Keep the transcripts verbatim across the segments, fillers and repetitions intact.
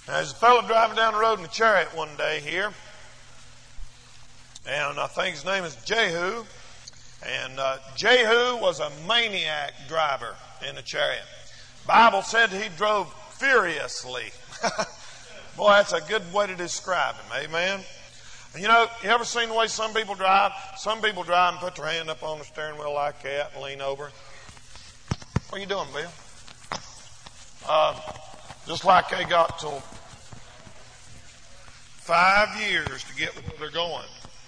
There's a fellow driving down the road in a chariot one day here, and I think his name is Jehu. And uh, Jehu was a maniac driver in a chariot. Bible said he drove furiously. Boy, that's a good way to describe him. Amen. And you know, you ever seen the way some people drive? Some people drive and put their hand up on the steering wheel like that and lean over. What are you doing, Bill? Uh, just like they got till five years to get where they're going.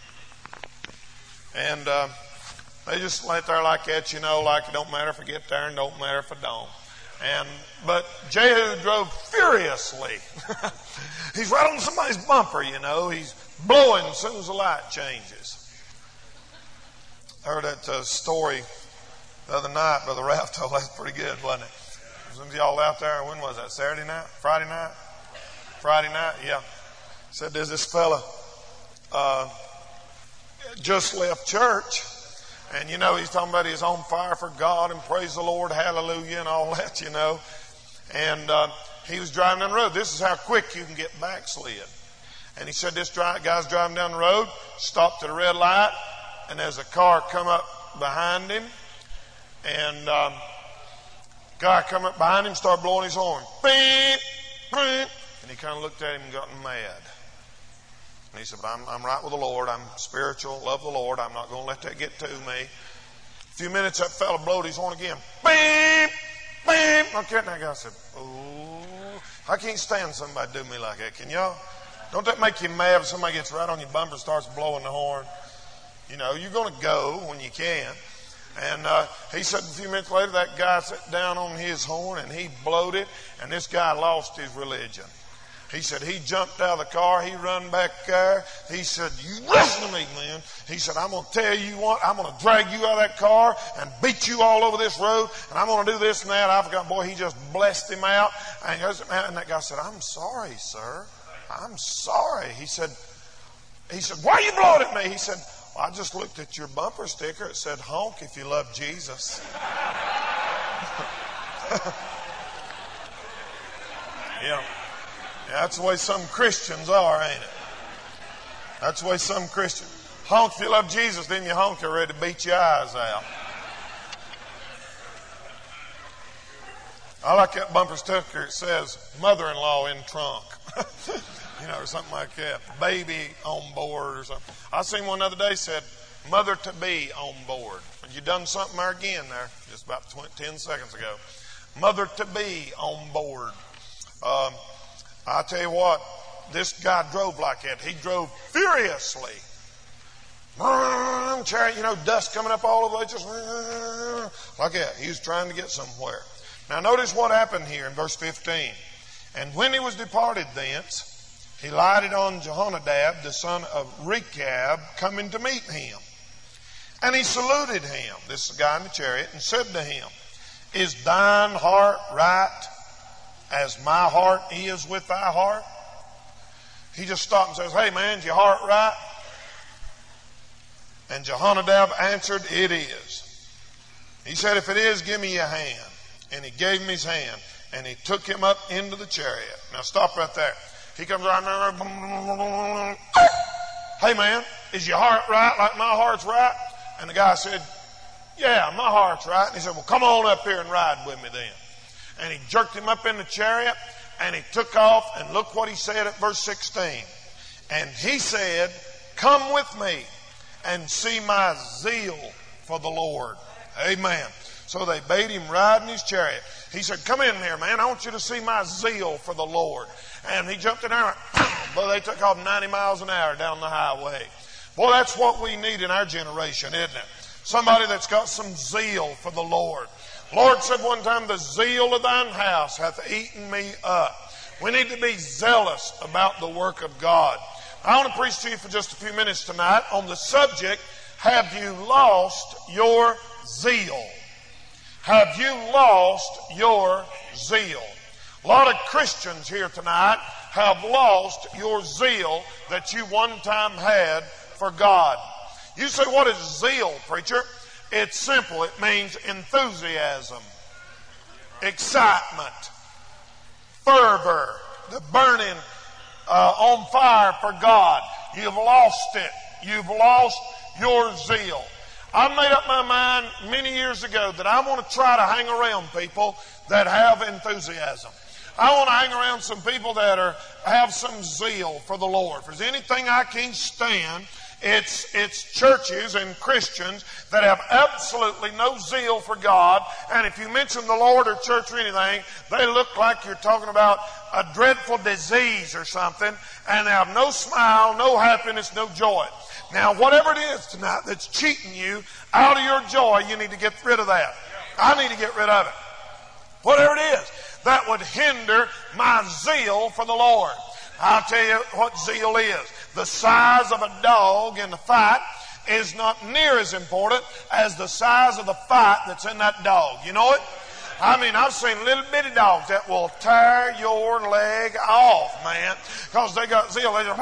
And uh, they just lay there like that, you know, like it don't matter if I get there and don't matter if I don't. And but Jehu drove furiously. He's right on somebody's bumper, you know. He's blowing as soon as the light changes. I heard that uh, story the other night, Brother Ralph told. That's pretty good, wasn't it? Some of y'all out there, when was that? Saturday night? Friday night? Friday night? Yeah. Said there's this fella uh, just left church. And, you know, he's talking about he's on fire for God and praise the Lord, hallelujah, and all that, you know. And uh, he was driving down the road. This is how quick you can get backslid. And he said this dri- guy's driving down the road, stopped at a red light, and there's a car come up behind him. And um, guy come up behind him, started blowing his horn. Beep, beep. And he kind of looked at him and got mad. And he said, I'm, I'm right with the Lord. I'm spiritual, love the Lord. I'm not going to let that get to me. A few minutes, that fella blowed his horn again. Beep, beep. Okay, and that guy said, oh, I can't stand somebody do me like that. Can y'all? Don't that make you mad if somebody gets right on your bumper and starts blowing the horn? You know, you're going to go when you can. And uh, he said a few minutes later, that guy sat down on his horn and he blowed it, and this guy lost his religion. He said he jumped out of the car. He run back there. He said, you listen to me, man. He said, I'm going to tell you what. I'm going to drag you out of that car and beat you all over this road. And I'm going to do this and that. I forgot, boy, he just blessed him out. And, he goes, and that guy said, I'm sorry, sir. I'm sorry. He said, he said, why are you blowing at me? He said, well, I just looked at your bumper sticker. It said, honk if you love Jesus. Yeah. Yeah, that's the way some Christians are, ain't it? That's the way some Christians. Honk if you love Jesus, then you honk, you're ready to beat your eyes out. I like that bumper sticker. It says, mother-in-law in trunk. You know, or something like that. Baby on board or something. I seen one the other day said, mother-to-be on board. And you done something there again there, just about twenty, ten seconds ago. Mother-to-be on board. Um... I tell you what, this guy drove like that. He drove furiously. Chariot, you know, dust coming up all over the place, just like that. He was trying to get somewhere. Now notice what happened here in verse fifteen. And when he was departed thence, he lighted on Jehonadab, the son of Rechab, coming to meet him. And he saluted him, this is the guy in the chariot, and said to him, is thine heart right as my heart is with thy heart? He just stopped and says, hey man, is your heart right? And Jehonadab answered, it is. He said, if it is, give me your hand. And he gave him his hand, and he took him up into the chariot. Now stop right there. He comes right there. Hey man, is your heart right like my heart's right? And the guy said, yeah, my heart's right. And he said, well, come on up here and ride with me then. And he jerked him up in the chariot, and he took off, and look what he said at verse sixteen. And he said, come with me and see my zeal for the Lord. Amen. So they bade him ride in his chariot. He said, come in here, man. I want you to see my zeal for the Lord. And he jumped in there, and boy, they took off ninety miles an hour down the highway. Boy, that's what we need in our generation, isn't it? Somebody that's got some zeal for the Lord. Lord said one time, the zeal of thine house hath eaten me up. We need to be zealous about the work of God. I want to preach to you for just a few minutes tonight on the subject, have you lost your zeal? Have you lost your zeal? A lot of Christians here tonight have lost your zeal that you one time had for God. You say, what is zeal, preacher? It's simple. It means enthusiasm, excitement, fervor, the burning uh, on fire for God. You've lost it. You've lost your zeal. I made up my mind many years ago that I want to try to hang around people that have enthusiasm. I want to hang around some people that are have some zeal for the Lord. If there's anything I can't stand, it's it's churches and Christians that have absolutely no zeal for God. And if you mention the Lord or church or anything, they look like you're talking about a dreadful disease or something, and they have no smile, no happiness, no joy. Now, whatever it is tonight that's cheating you out of your joy, you need to get rid of that. I need to get rid of it. Whatever it is that would hinder my zeal for the Lord. I'll tell you what zeal is. The size of a dog in the fight is not near as important as the size of the fight that's in that dog. You know it? I mean, I've seen little bitty dogs that will tear your leg off, man, because they got zeal. They just,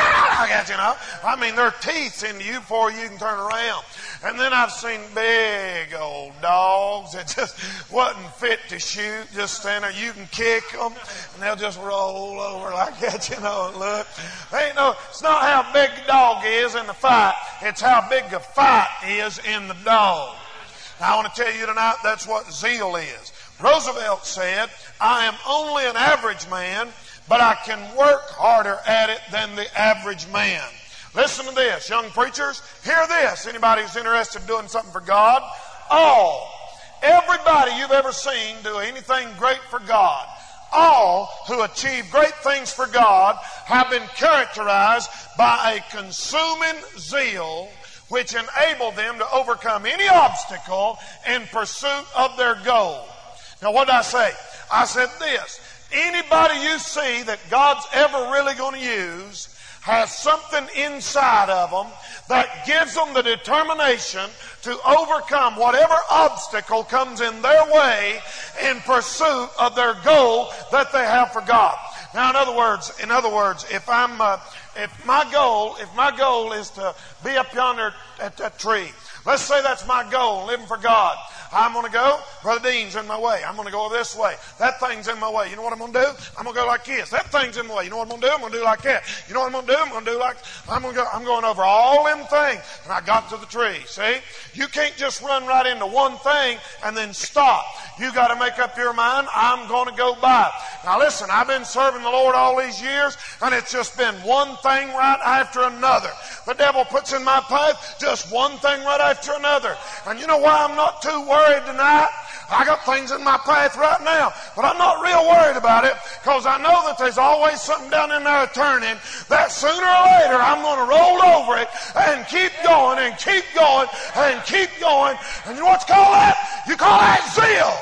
I got you know. I mean, their teeth's into you before you can turn around. And then I've seen big old dogs that just wasn't fit to shoot, just stand there. You can kick them, and they'll just roll over like that, you know, and look. They ain't no, it's not how big the dog is in the fight. It's how big the fight is in the dog. Now, I want to tell you tonight that's what zeal is. Roosevelt said, I am only an average man, but I can work harder at it than the average man. Listen to this, young preachers. Hear this. Anybody who's interested in doing something for God? All. Everybody you've ever seen do anything great for God, all who achieve great things for God have been characterized by a consuming zeal which enabled them to overcome any obstacle in pursuit of their goal. Now, what did I say? I said this. Anybody you see that God's ever really going to use has something inside of them that gives them the determination to overcome whatever obstacle comes in their way in pursuit of their goal that they have for God. Now, in other words, in other words, if I'm, uh, if my goal, if my goal is to be up yonder at that tree, let's say that's my goal, living for God. I'm going to go, Brother Dean's in my way. I'm going to go this way. That thing's in my way. You know what I'm going to do? I'm going to go like this. That thing's in my way. You know what I'm going to do? I'm going to do like that. You know what I'm going to do? I'm going to do like, I'm going to go, I'm going over all them things. And I got to the tree. See? You can't just run right into one thing and then stop. You got to make up your mind, I'm going to go by. Now listen, I've been serving the Lord all these years, and it's just been one thing right after another. The devil puts in my path just one thing right after another. And you know why I'm not too worried tonight? I got things in my path right now, but I'm not real worried about it, because I know that there's always something down in there turning that sooner or later I'm going to roll over it and keep going and keep going and keep going. And you know what you call that? You call that zeal.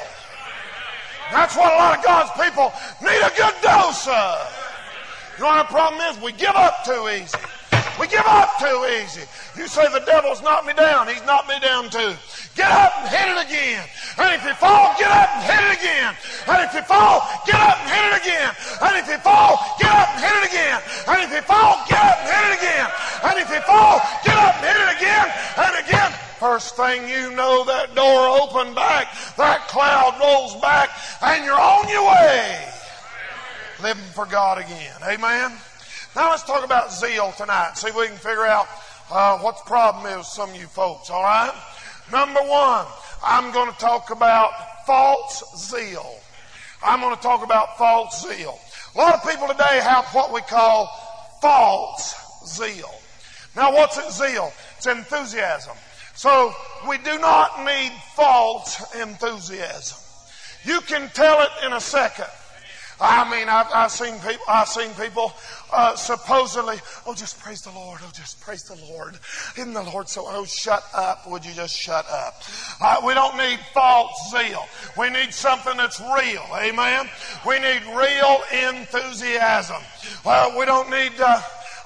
That's what a lot of God's people need a good dose of. You know what the problem is? We give up too easy. We give up too easy. You say the devil's knocked me down. He's knocked me down too. Get up and hit it again. And if you fall, get up and hit it again. And if you fall, get up and hit it again. And if you fall, get up and hit it again. And if you fall, get up and hit it again. And if you fall, get up and hit it again and again. First thing you know, that door opened back, that cloud rolls back, and you're on your way. Living for God again. Amen? Now let's talk about zeal tonight. See if we can figure out uh, what the problem is with some of you folks, all right? Number one, I'm going to talk about false zeal. I'm going to talk about false zeal. A lot of people today have what we call false zeal. Now what's it zeal? It's enthusiasm. So we do not need false enthusiasm. You can tell it in a second. I mean, I've, I've seen people, I've seen people uh, supposedly, oh, just praise the Lord. Oh, just praise the Lord. Isn't the Lord so, oh, shut up. Would you just shut up? Uh, we don't need false zeal. We need something that's real. Amen. We need real enthusiasm. Uh, we don't need, uh,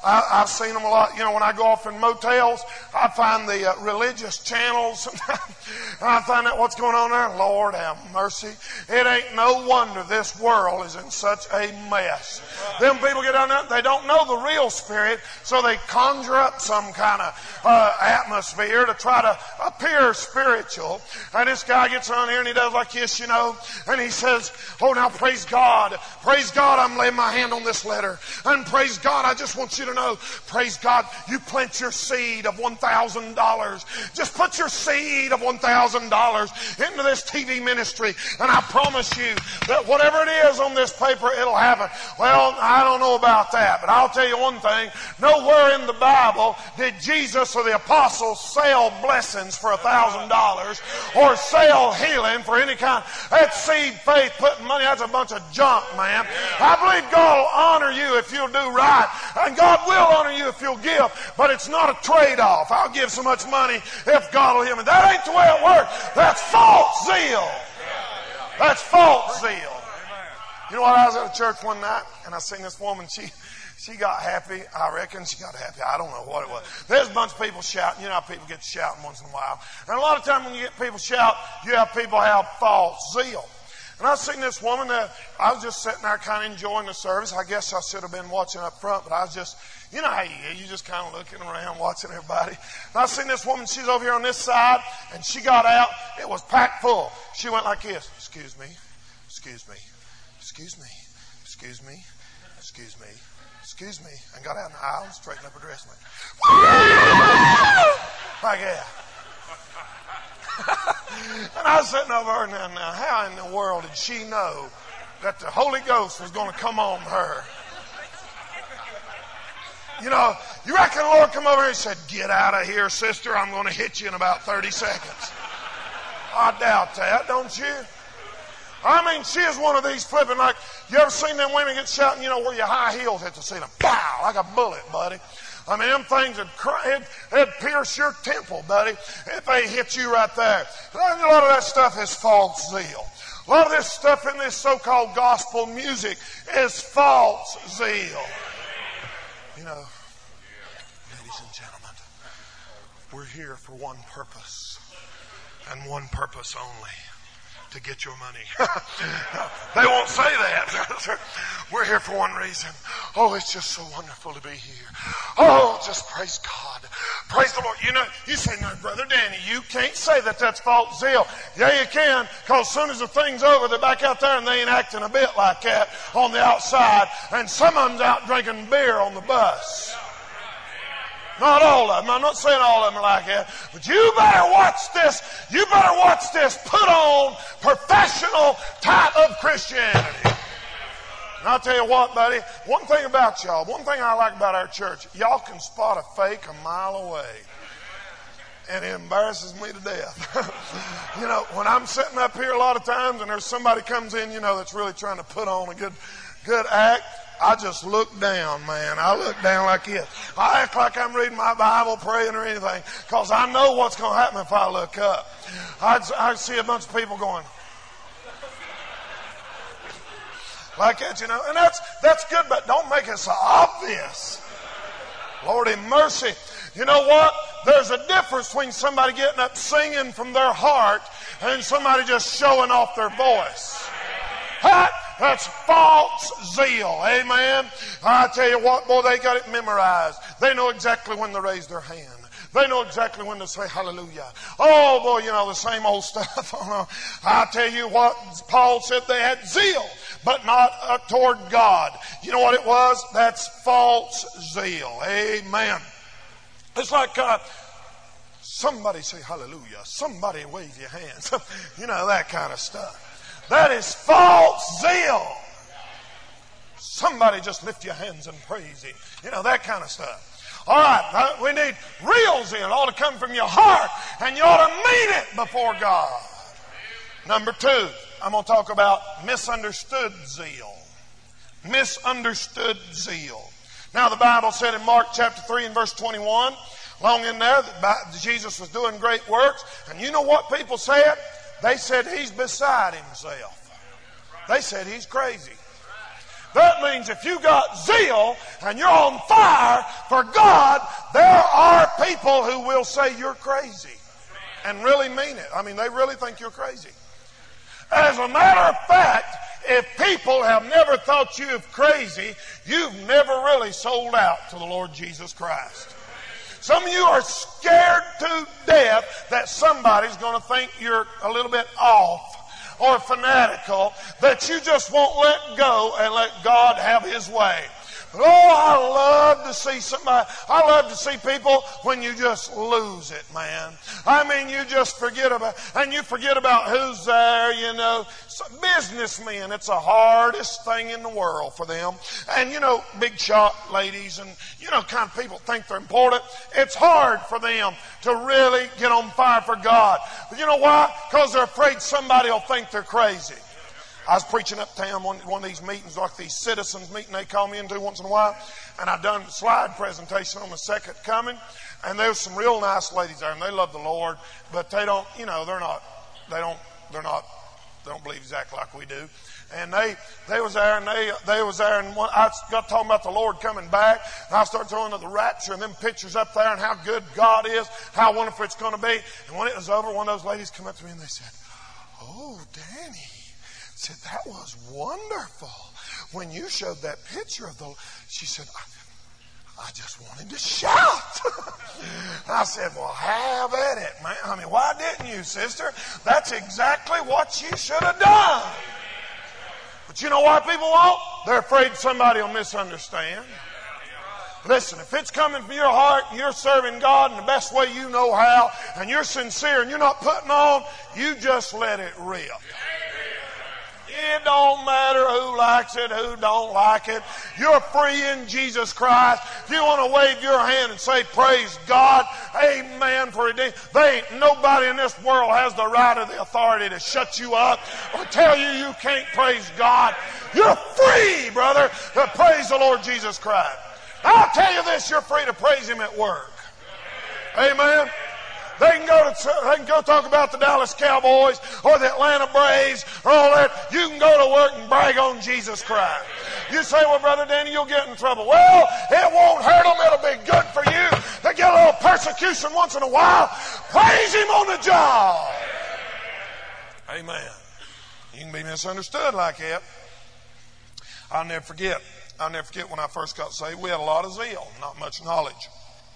I, I've seen them a lot. You know, when I go off in motels, I find the uh, religious channels. And I find out what's going on there. Lord have mercy. It ain't no wonder this world is in such a mess. Them people get down there, they don't know the real spirit, so they conjure up some kind of uh, atmosphere to try to appear spiritual. And this guy gets on here and he does like this, you know, and he says, oh, now praise God. Praise God, I'm laying my hand on this letter. And praise God, I just want you to know, praise God, you plant your seed of one thousand dollars. Just put your seed of one thousand dollars into this T V ministry, and I promise you that whatever it is on this paper, it'll happen. Well, I don't know about that, but I'll tell you one thing. Nowhere in the Bible did Jesus or the apostles sell blessings for a thousand dollars or sell healing for any kind. That's seed faith, putting money. That's a bunch of junk, man. I believe God will honor you if you'll do right, and God will honor you if you'll give, but it's not a trade-off. I'll give so much money if God will heal me. That ain't the way it works. That's false zeal. That's false zeal. You know what? I was at a church one night and I seen this woman. She she got happy. I reckon she got happy. I don't know what it was. There's a bunch of people shouting. You know how people get to shouting once in a while. And a lot of time when you get people shout, you have people have false zeal. And I seen this woman that I was just sitting there kind of enjoying the service. I guess I should have been watching up front, but I was just, you know how you get, you just kind of looking around, watching everybody. And I seen this woman, she's over here on this side, and she got out. It was packed full. She went like this, excuse me, excuse me, excuse me, excuse me, excuse me, excuse me, and got out in the aisle and straightened up her dress and went, like that. And I was sitting over her, now, now, how in the world did she know that the Holy Ghost was going to come on her? You know, you reckon the Lord come over here and said, get out of here, sister, I'm going to hit you in about thirty seconds. I doubt that, don't you? I mean, she is one of these flipping like, you ever seen them women get shouting, you know, where your high heels hit the ceiling? Pow! Like a bullet, buddy. I mean, them things would, it'd, it'd pierce your temple, buddy, if they hit you right there. A lot of that stuff is false zeal. A lot of this stuff in this so-called gospel music is false zeal. You know, ladies and gentlemen, we're here for one purpose, and one purpose only. To get your money. They won't say that. We're here for one reason. Oh, it's just so wonderful to be here. Oh, just praise God. Praise the Lord. You know, you say, no, Brother Danny, you can't say that that's false zeal. Yeah, you can, because as soon as the thing's over, they're back out there and they ain't acting a bit like that on the outside. And some of them's out drinking beer on the bus. Not all of them. I'm not saying all of them are like that. But you better watch this. You better watch this put on professional type of Christianity. And I'll tell you what, buddy. One thing about y'all, one thing I like about our church, y'all can spot a fake a mile away. And it embarrasses me to death. You know, when I'm sitting up here a lot of times and there's somebody comes in, you know, that's really trying to put on a good, good act, I just look down, man. I look down like this. I act like I'm reading my Bible, praying or anything, because I know what's going to happen if I look up. I'd, I'd see a bunch of people going like that, you know. And that's that's good, but don't make it so obvious. Lord have mercy. You know what? There's a difference between somebody getting up singing from their heart and somebody just showing off their voice. Huh? That's false zeal. Amen. I tell you what, boy, they got it memorized. They know exactly when to raise their hand. They know exactly when to say hallelujah. Oh, boy, you know, the same old stuff. I tell you what, Paul said they had zeal, but not uh, toward God. You know what it was? That's false zeal. Amen. It's like uh, somebody say hallelujah. Somebody wave your hands. You know, that kind of stuff. That is false zeal. Somebody just lift your hands and praise Him. You know, that kind of stuff. All right, we need real zeal. It ought to come from your heart, and you ought to mean it before God. Number two, I'm going to talk about misunderstood zeal. Misunderstood zeal. Now, the Bible said in Mark chapter three and verse twenty-one, long in there, that Jesus was doing great works. And you know what people said? They said he's beside himself. They said he's crazy. That means if you got zeal and you're on fire for God, there are people who will say you're crazy and really mean it. I mean, they really think you're crazy. As a matter of fact, if people have never thought you crazy, you've never really sold out to the Lord Jesus Christ. Some of you are scared to death that somebody's going to think you're a little bit off or fanatical, that you just won't let go and let God have His way. Oh, I love to see somebody, I love to see people when you just lose it, man. I mean, you just forget about, and you forget about who's there, you know. So businessmen, it's the hardest thing in the world for them. And, you know, big shot ladies and, you know, kind of people think they're important. It's hard for them to really get on fire for God. But you know why? Because they're afraid somebody will think they're crazy. I was preaching uptown one, one of these meetings, like these citizens meeting they call me into once in a while, and I done a slide presentation on the second coming, and there was some real nice ladies there, and they love the Lord, but they don't, you know, they're not, they don't, they're not, they don't believe exactly like we do. And they, they was there, and they, they was there, and one, I got talking about the Lord coming back, and I started throwing the rapture and them pictures up there, and how good God is, how wonderful it's going to be. And when it was over, one of those ladies came up to me and they said, "Oh, Danny," said, "that was wonderful. When you showed that picture of the," she said, I, I just wanted to shout." I said, "Well, have at it, man. I mean, why didn't you, sister? That's exactly what you should have done." But you know why people won't? They're afraid somebody will misunderstand. Listen, if it's coming from your heart and you're serving God in the best way you know how, and you're sincere and you're not putting on, you just let it rip. It don't matter who likes it, who don't like it. You're free in Jesus Christ. If you want to wave your hand and say, "Praise God, amen," for a day, they ain't nobody in this world has the right or the authority to shut you up or tell you you can't praise God. You're free, brother, to praise the Lord Jesus Christ. I'll tell you this, you're free to praise Him at work. Amen. They can go to they can go talk about the Dallas Cowboys or the Atlanta Braves or all that. You can go to work and brag on Jesus Christ. You say, "Well, Brother Danny, you'll get in trouble." Well, it won't hurt them. It'll be good for you to get a little persecution once in a while. Praise Him on the job. Amen. You can be misunderstood like that. I'll never forget. I'll never forget when I first got saved. We had a lot of zeal, not much knowledge.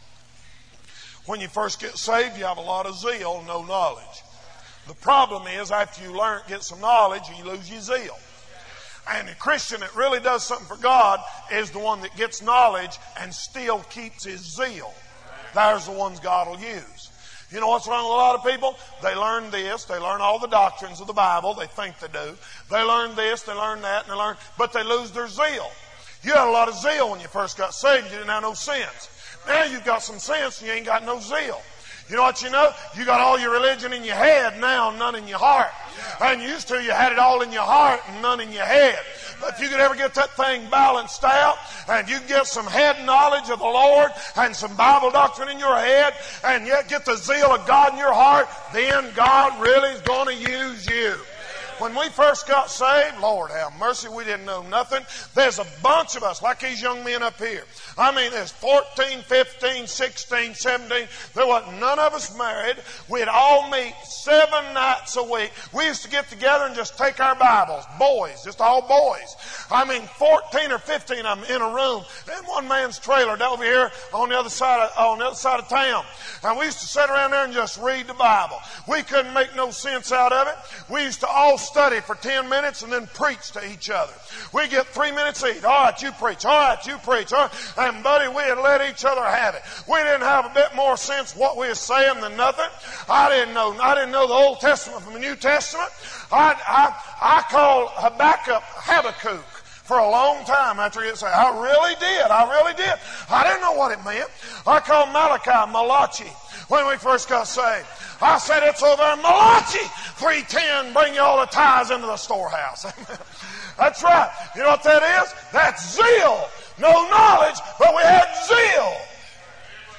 When you first get saved, you have a lot of zeal, no knowledge. The problem is, after you learn, get some knowledge, you lose your zeal. And a Christian that really does something for God is the one that gets knowledge and still keeps his zeal. There's the ones God will use. You know what's wrong with a lot of people? They learn this, they learn all the doctrines of the Bible, they think they do. They learn this, they learn that, and they learn, but they lose their zeal. You had a lot of zeal when you first got saved, you didn't have no sense. Now you've got some sense and you ain't got no zeal. You know what you know? You got all your religion in your head now, none in your heart. And used to, you had it all in your heart and none in your head. But if you could ever get that thing balanced out, and you get some head knowledge of the Lord and some Bible doctrine in your head, and yet get the zeal of God in your heart, then God really is going to use you. When we first got saved, Lord have mercy, we didn't know nothing. There's a bunch of us, like these young men up here. I mean, there's fourteen, fifteen, sixteen, seventeen. There wasn't none of us married. We'd all meet seven nights a week. We used to get together and just take our Bibles. Boys, just all boys. I mean, fourteen or fifteen of them in a room. In one man's trailer over here on the other side of, on the other side of town. And we used to sit around there and just read the Bible. We couldn't make no sense out of it. We used to all study for ten minutes and then preach to each other. We get three minutes each. All right, you preach. All right, you preach. All right. And buddy, we had let each other have it. We didn't have a bit more sense what we were saying than nothing. I didn't know. I didn't know the Old Testament from the New Testament. I I, I called Habakkuk Habakkuk for a long time after he said, I really did. I really did. I didn't know what it meant. I called Malachi Malachi when we first got saved. I said, it's over in Malachi three ten, bring you all the tithes into the storehouse. That's right. You know what that is? That's zeal. No knowledge, but we had zeal.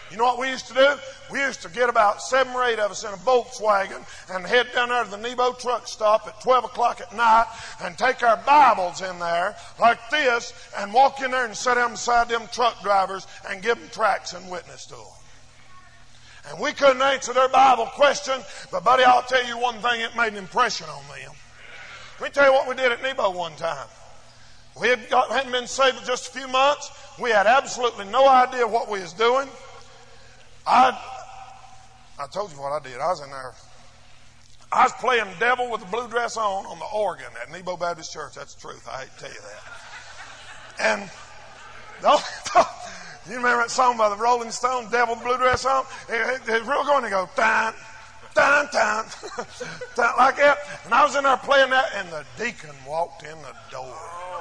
You know what we used to do? We used to get about seven or eight of us in a Volkswagen and head down there to the Nebo truck stop at twelve o'clock at night and take our Bibles in there like this and walk in there and sit down beside them truck drivers and give them tracts and witness to them. And we couldn't answer their Bible question, but buddy, I'll tell you one thing, it made an impression on them. Let me tell you what we did at Nebo one time. We had got, hadn't been saved for just a few months. We had absolutely no idea what we was doing. I I told you what I did. I was in there. I was playing devil with the blue dress on on the organ at Nebo Baptist Church. That's the truth. I hate to tell you that. And no, you remember that song by the Rolling Stones, Devil with the Blue Dress On? It, it, it's real going to go, dun, dun, dun, dun, like that. And I was in there playing that, and the deacon walked in the door.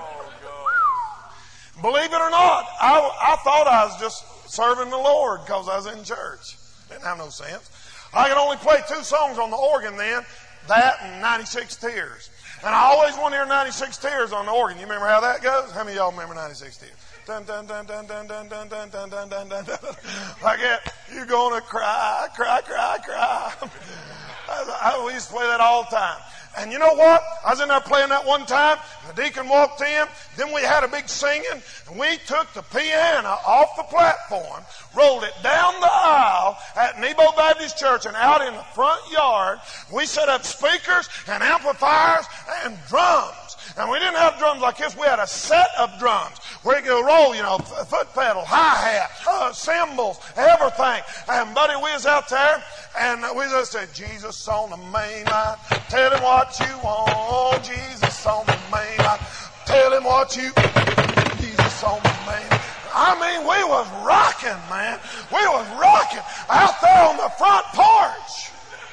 Believe it or not, I, I thought I was just serving the Lord because I was in church. Didn't have no sense. I could only play two songs on the organ then, that and ninety-six Tears. And I always want to hear ninety-six Tears on the organ. You remember how that goes? How many of y'all remember ninety-six Tears? Dun, dun, dun, dun, dun, dun, dun, dun, dun, dun, dun, dun, dun. Like that. You're going to cry, cry, cry, cry. I, I, we used to play that all the time. And you know what? I was in there playing that one time. The deacon walked in. Then we had a big singing. And we took the piano off the platform, rolled it down the aisle at Nebo Baptist Church and out in the front yard. We set up speakers and amplifiers and drums. And we didn't have drums like this. We had a set of drums where you could roll, you know, foot pedal, hi-hat, uh, cymbals, everything. And buddy, we was out there and we just said, Jesus on the main line, tell him what you want. Jesus on the main line, tell him what you, Jesus on the main line. I mean, we was rocking, man. We was rocking out there on the front porch.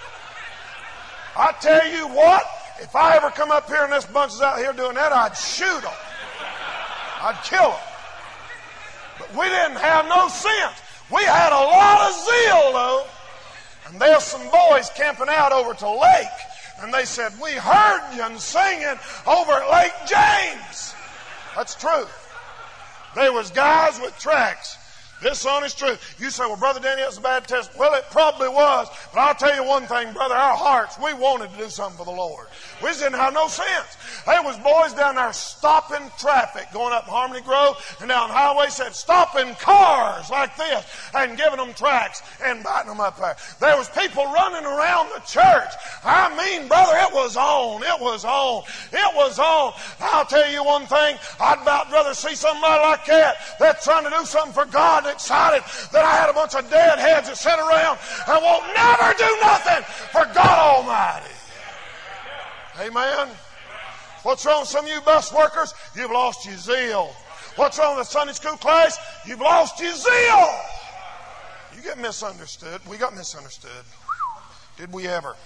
I tell you what, if I ever come up here and this bunch is out here doing that, I'd shoot them. I'd kill them. But we didn't have no sense. We had a lot of zeal, though. And there's some boys camping out over to Lake. And they said, we heard you singing over at Lake James. That's true. There was guys with tracts. This song is true. You say, well, Brother Danny, that's a bad test. Well, it probably was. But I'll tell you one thing, brother. Our hearts, we wanted to do something for the Lord. We just didn't have no sense. There was boys down there stopping traffic, going up Harmony Grove and down the highway, said, stopping cars like this and giving them tracts and inviting them up there. There was people running around the church. I mean, brother, it was on. It was on. It was on. I'll tell you one thing. I'd about rather see somebody like that that's trying to do something for God and excited that I had a bunch of dead heads that sit around and won't never do nothing for God Almighty. Amen. What's wrong with some of you bus workers? You've lost your zeal. What's wrong with the Sunday school class? You've lost your zeal. You get misunderstood. We got misunderstood. Did we ever?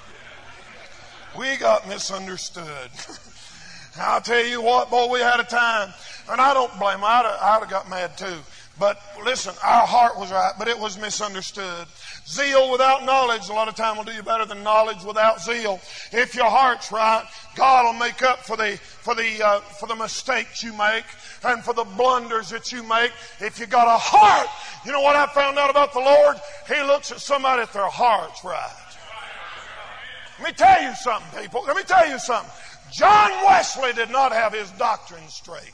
We got misunderstood. I'll tell you what, boy, we had a time. And I don't blame them. I'd have, I'd have got mad too. But listen, our heart was right, but it was misunderstood. Zeal without knowledge, a lot of time will do you better than knowledge without zeal. If your heart's right, God will make up for the for the uh, for the mistakes you make and for the blunders that you make. If you got a heart, you know what I found out about the Lord? He looks at somebody if their heart's right. Let me tell you something, people. Let me tell you something. John Wesley did not have his doctrine straight.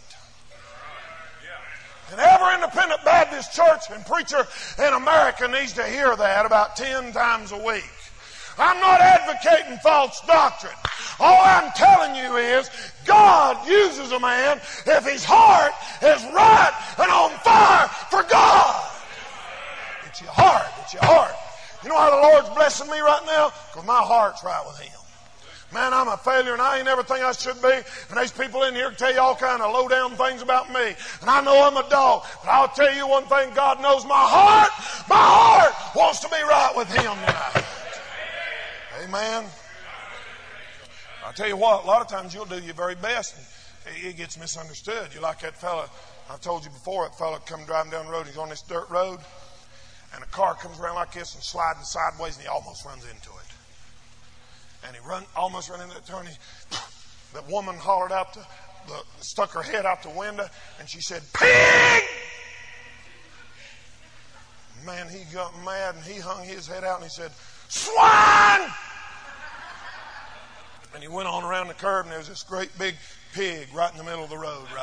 And every independent Baptist church and preacher in America needs to hear that about ten times a week. I'm not advocating false doctrine. All I'm telling you is God uses a man if his heart is right and on fire for God. It's your heart. It's your heart. You know how the Lord's blessing me right now? Because my heart's right with Him. Man, I'm a failure and I ain't everything I should be. And there's people in here who tell you all kind of low-down things about me. And I know I'm a dog. But I'll tell you one thing. God knows my heart. My heart wants to be right with Him tonight. Amen. I'll tell you what, a lot of times you'll do your very best and it gets misunderstood. You're like that fella, I've told you before, that fella come driving down the road. He's on this dirt road. And a car comes around like this and sliding sideways and he almost runs into it. And he run, almost ran into that turn. He, the woman hollered out, the, the, stuck her head out the window, and she said, "Pig!" Man, he got mad and he hung his head out and he said, "Swine!" And he went on around the curb and there was this great big pig right in the middle of the road right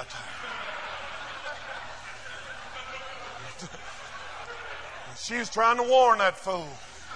there. She was trying to warn that fool.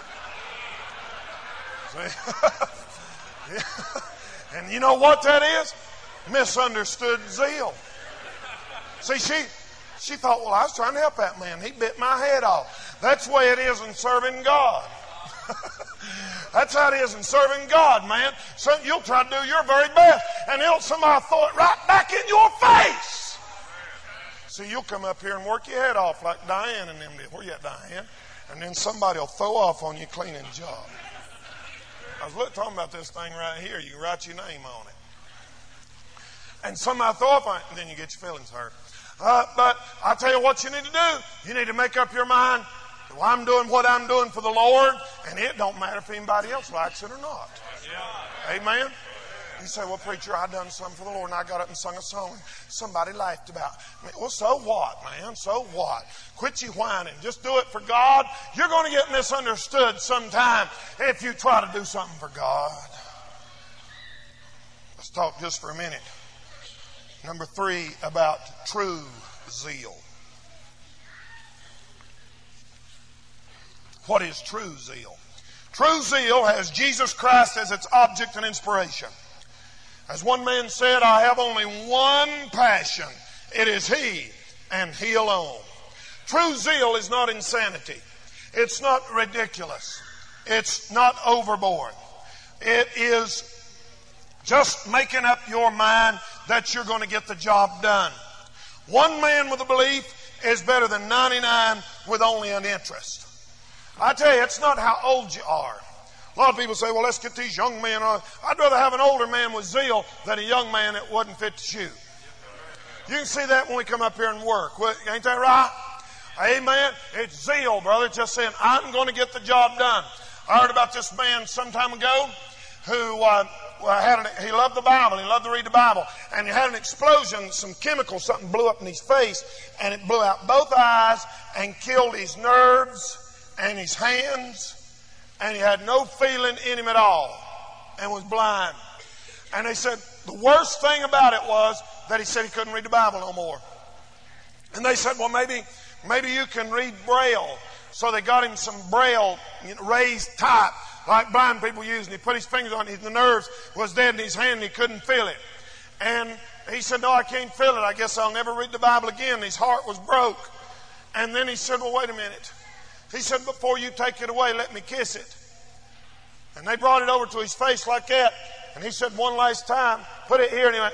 See? Yeah. And you know what that is? Misunderstood zeal. See, she she thought, well, I was trying to help that man. He bit my head off. That's the way it is in serving God. That's how it is in serving God, man. So you'll try to do your very best, and he'll somebody throw it right back in your face. See, you'll come up here and work your head off like Diane and them did. Where you at, Diane? And then somebody will throw off on you cleaning job. I was look, talking about this thing right here. You can write your name on it. And somebody throw off on it, and then you get your feelings hurt. Uh, but I'll tell you what you need to do. You need to make up your mind. Well, I'm doing what I'm doing for the Lord, and it don't matter if anybody else likes it or not. Yeah. Amen? You say, well, preacher, I done something for the Lord, and I got up and sung a song, and somebody laughed about it. Well, so what, man? So what? Quit you whining. Just do it for God. You're going to get misunderstood sometime if you try to do something for God. Let's talk just for a minute. Number three, about true zeal. What is true zeal? True zeal has Jesus Christ as its object and inspiration. As one man said, I have only one passion. It is He and He alone. True zeal is not insanity. It's not ridiculous. It's not overboard. It is just making up your mind that you're going to get the job done. One man with a belief is better than ninety-nine with only an interest. I tell you, it's not how old you are. A lot of people say, well, let's get these young men on. I'd rather have an older man with zeal than a young man that wasn't fit to shoot. You can see that when we come up here and work. Ain't that right? Amen. It's zeal, brother. It's just saying, I'm going to get the job done. I heard about this man some time ago who uh, had an, he loved the Bible. He loved to read the Bible. And he had an explosion, some chemical, something blew up in his face, and it blew out both eyes and killed his nerves and his hands, and he had no feeling in him at all and was blind. And they said the worst thing about it was that he said he couldn't read the Bible no more. And they said, well, maybe maybe you can read Braille. So they got him some Braille, you know, raised type like blind people use, and he put his fingers on it. The nerves was dead in his hand and he couldn't feel it. And he said, no, I can't feel it. I guess I'll never read the Bible again. His heart was broke. And then he said, well, wait a minute. He said, before you take it away, let me kiss it. And they brought it over to his face like that. And he said, one last time, put it here. And he went.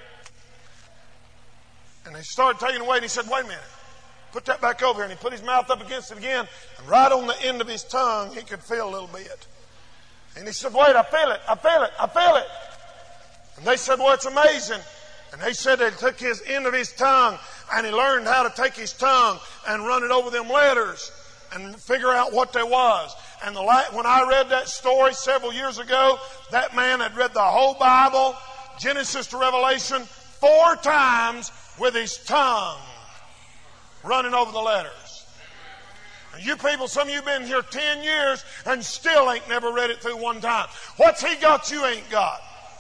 And they started taking it away. And he said, wait a minute. Put that back over here. And he put his mouth up against it again. And right on the end of his tongue, he could feel a little bit. And he said, wait, I feel it. I feel it. I feel it. And they said, well, it's amazing. And they said they took his end of his tongue and he learned how to take his tongue and run it over them letters and figure out what they was. And the when I read that story several years ago, that man had read the whole Bible, Genesis to Revelation, four times with his tongue running over the letters. And you people, some of you been here ten years and still ain't never read it through one time. What's he got you ain't got?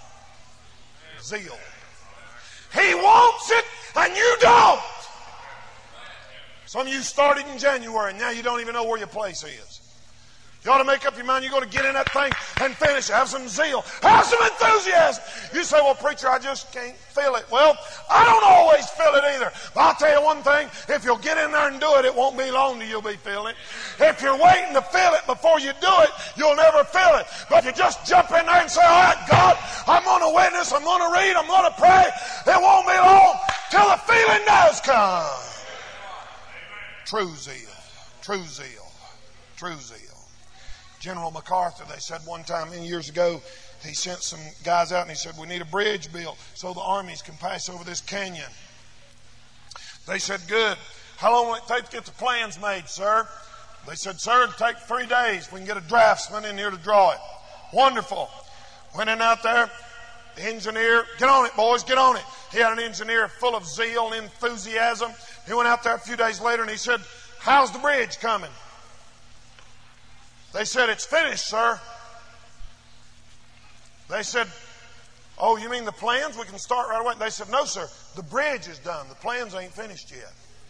Zeal. He wants it and you don't. Some of you started in January and now you don't even know where your place is. You ought to make up your mind. You're going to get in that thing and finish it. Have some zeal. Have some enthusiasm. You say, well, preacher, I just can't feel it. Well, I don't always feel it either. But I'll tell you one thing. If you'll get in there and do it, it won't be long till you'll be feeling it. If you're waiting to feel it before you do it, you'll never feel it. But if you just jump in there and say, all right, God, I'm going to witness. I'm going to read. I'm going to pray. It won't be long till the feeling does come. True zeal. True zeal. True zeal. General MacArthur, they said one time many years ago, he sent some guys out and he said, we need a bridge built so the armies can pass over this canyon. They said, good. How long will it take to get the plans made, sir? They said, sir, it'll take three days. We can get a draftsman in here to draw it. Wonderful. Went in out there. The engineer, get on it, boys, get on it. He had an engineer full of zeal and enthusiasm. He went out there a few days later and he said, how's the bridge coming? They said, it's finished, sir. They said, oh, you mean the plans? We can start right away. They said, no, sir. The bridge is done. The plans ain't finished yet.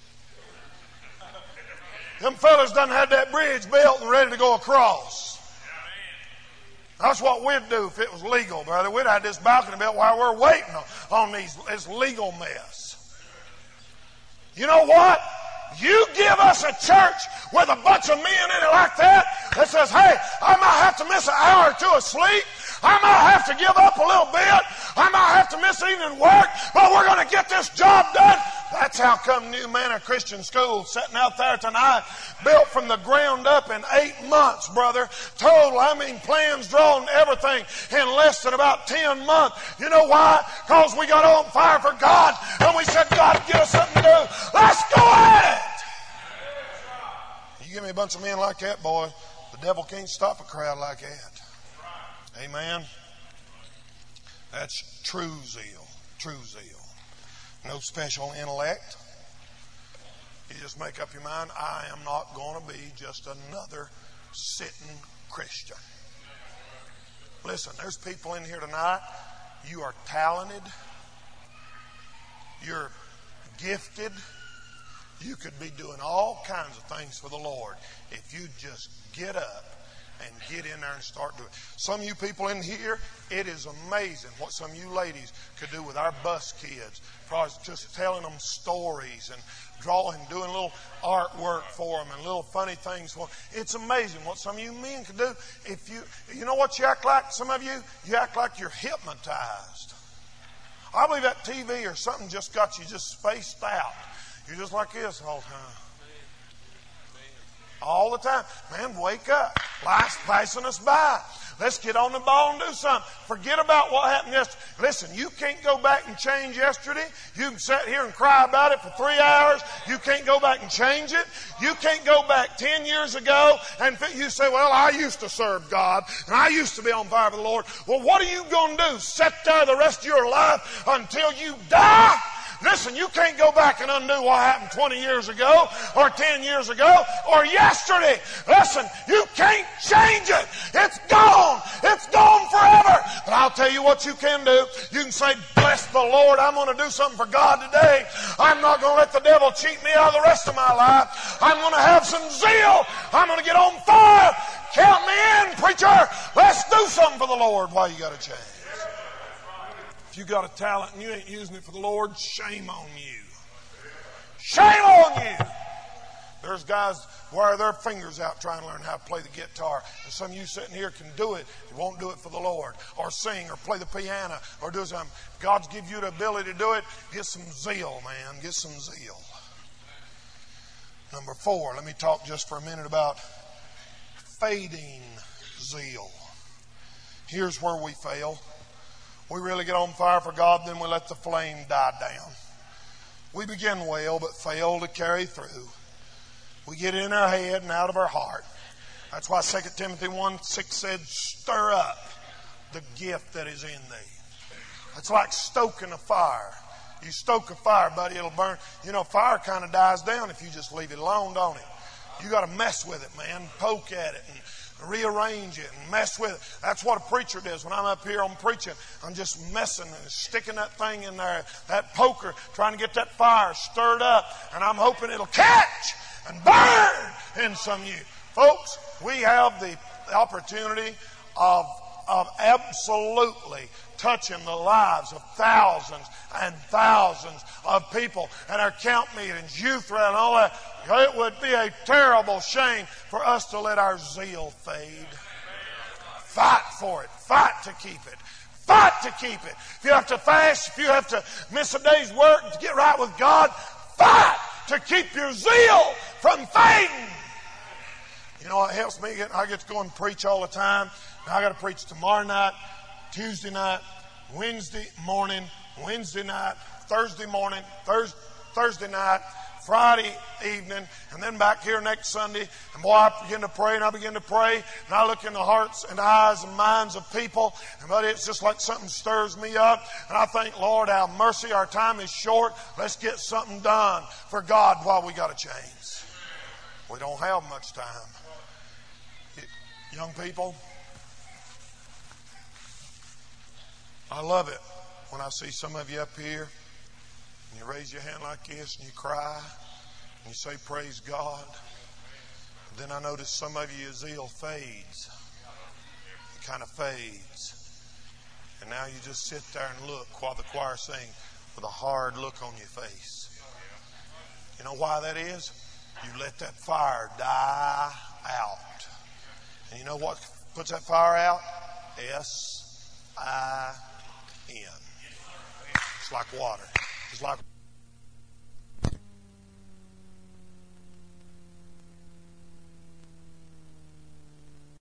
Them fellas done had that bridge built and ready to go across. That's what we'd do if it was legal, brother. We'd have this balcony built while we're waiting on these, this legal mess. You know what? You give us a church with a bunch of men in it like that that says, hey, I might have to miss an hour or two of sleep. I might have to give up a little bit. I might have to miss evening work, but we're going to get this job done. That's how come New Manor Christian School, sitting out there tonight, built from the ground up in eight months, brother. Total, I mean, plans drawn, everything in less than about ten months. You know why? Because we got on fire for God, and we said, God, give us something to do. Let's go at it. You give me a bunch of men like that, boy, the devil can't stop a crowd like that. Amen. That's true zeal. True zeal. No special intellect. You just make up your mind, I am not going to be just another sitting Christian. Listen, there's people in here tonight. You are talented. You're gifted. You could be doing all kinds of things for the Lord if you just get up and get in there and start doing it. Some of you people in here, it is amazing what some of you ladies could do with our bus kids. Probably just telling them stories and drawing, doing little artwork for them and little funny things for them. It's amazing what some of you men can do. If you, you know what you act like? Some of you, you act like you're hypnotized. I believe that T V or something just got you just spaced out. You're just like this all the time. All the time. Man, wake up. Life's passing us by. Let's get on the ball and do something. Forget about what happened yesterday. Listen, you can't go back and change yesterday. You can sit here and cry about it for three hours. You can't go back and change it. You can't go back ten years ago and you say, well, I used to serve God and I used to be on fire for the Lord. Well, what are you going to do? Sit there the rest of your life until you die? Listen, you can't go back and undo what happened twenty years ago or ten years ago or yesterday. Listen, you can't change it. It's gone. It's gone forever. But I'll tell you what you can do. You can say, bless the Lord. I'm going to do something for God today. I'm not going to let the devil cheat me out of the rest of my life. I'm going to have some zeal. I'm going to get on fire. Count me in, preacher. Let's do something for the Lord while you got a chance. If you got a talent and you ain't using it for the Lord, shame on you. Shame on you. There's guys wear their fingers out trying to learn how to play the guitar. And some of you sitting here can do it. You won't do it for the Lord. Or sing or play the piano or do something. God's give you the ability to do it. Get some zeal, man. Get some zeal. Number four, let me talk just for a minute about fading zeal. Here's where we fail. We really get on fire for God, then we let the flame die down. We begin well, but fail to carry through. We get in our head and out of our heart. That's why Second Timothy one six said, stir up the gift that is in thee. It's like stoking a fire. You stoke a fire, buddy, it'll burn. You know, fire kind of dies down if you just leave it alone, don't it? You got to mess with it, man. Poke at it and rearrange it and mess with it. That's what a preacher does. When I'm up here on preaching, I'm just messing and sticking that thing in there, that poker, trying to get that fire stirred up, and I'm hoping it'll catch and burn in some of you. Folks, we have the opportunity of, of absolutely touching the lives of thousands and thousands of people at our camp meetings, youth rally, and all that. It would be a terrible shame for us to let our zeal fade. Fight for it. Fight to keep it. Fight to keep it. If you have to fast, if you have to miss a day's work to get right with God, fight to keep your zeal from fading. You know, it helps me. Get, I get to go and preach all the time. Now I got to preach tomorrow night, Tuesday night, Wednesday morning, Wednesday night, Thursday morning, Thursday, Thursday night, Friday evening, and then back here next Sunday. And boy, I begin to pray, and I begin to pray, and I look in the hearts and eyes and minds of people, and buddy, it's just like something stirs me up. And I think, Lord, have mercy, our time is short. Let's get something done for God while we got a chance. We don't have much time. Young people, I love it when I see some of you up here and you raise your hand like this and you cry and you say, praise God. Then I notice some of you, your zeal fades. It kind of fades. And now you just sit there and look while the choir sings with a hard look on your face. You know why that is? You let that fire die out. And you know what puts that fire out? S I N. It's like water. It's like